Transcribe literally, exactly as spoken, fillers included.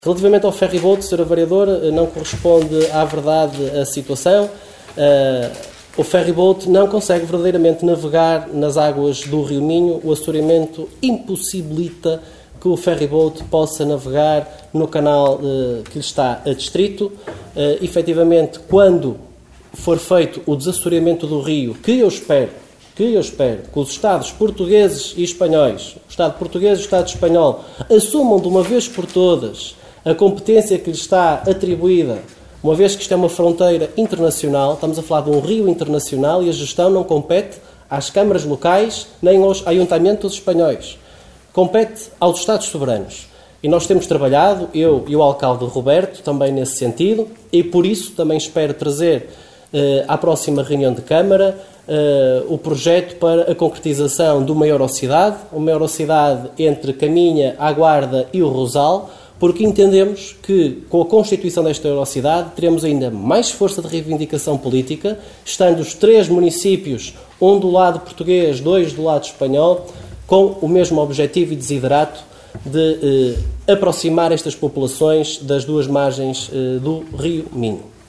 Relativamente ao ferryboat, senhora Vereadora, não corresponde à verdade a situação. Uh, o ferryboat não consegue verdadeiramente navegar nas águas do Rio Minho. O assoreamento impossibilita que o ferryboat possa navegar no canal uh, que lhe está adstrito. Uh, efetivamente, quando for feito o desassoreamento do rio, que eu espero, que eu espero que os Estados portugueses e espanhóis, o Estado português e o Estado espanhol, assumam de uma vez por todas a competência que lhe está atribuída, uma vez que isto é uma fronteira internacional, estamos a falar de um rio internacional e a gestão não compete às câmaras locais nem aos ayuntamentos espanhóis. Compete aos Estados soberanos. E nós temos trabalhado, eu e o alcalde Roberto, também nesse sentido, e por isso também espero trazer eh, à próxima reunião de Câmara eh, o projeto para a concretização de uma Eurocidade, uma Eurocidade entre Caminha, a Guarda e o Rosal, porque entendemos que, com a constituição desta Eurocidade, teremos ainda mais força de reivindicação política, estando os três municípios, um do lado português, dois do lado espanhol, com o mesmo objetivo e desiderato de eh, aproximar estas populações das duas margens eh, do Rio Minho.